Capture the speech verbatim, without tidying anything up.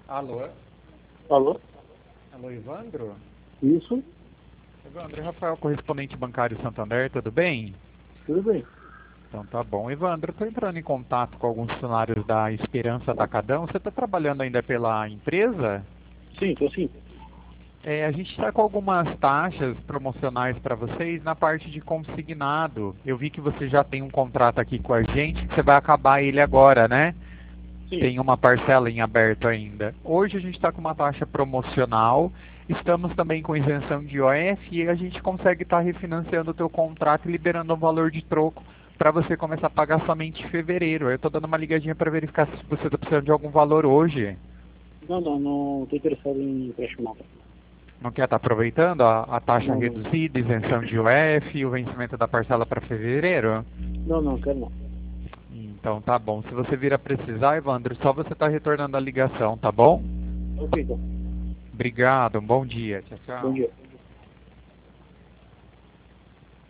Alô? Alô? Alô, Evandro? Isso? Evandro, Rafael, correspondente bancário Santander, tudo bem? Tudo bem. Então tá bom. Evandro, estou entrando em contato com alguns funcionários da Esperança Atacadão. Você está trabalhando ainda pela empresa? Sim, tô sim. É, a gente está com algumas taxas promocionais para vocês na parte de consignado. Eu vi que você já tem um contrato aqui com a gente, que você vai acabar ele agora, né? Sim. Tem uma parcela em aberto ainda. Hoje a gente está com uma taxa promocional, estamos também com isenção de O F e a gente consegue estar tá refinanciando o teu contrato e liberando um valor de troco para você começar a pagar somente em fevereiro. Eu estou dando uma ligadinha para verificar se você está precisando de algum valor hoje. Não, não, não tô interessado em empréstimo não. Não quer estar aproveitando a, a taxa Não, não. reduzida, isenção de O F e o vencimento da parcela para fevereiro? Não, não, quero não. Então tá bom. Se você vir a precisar, Evandro, só você está retornando a ligação, tá bom? Ok, então. Obrigado, um bom dia. Tchau, Bom tchau. dia.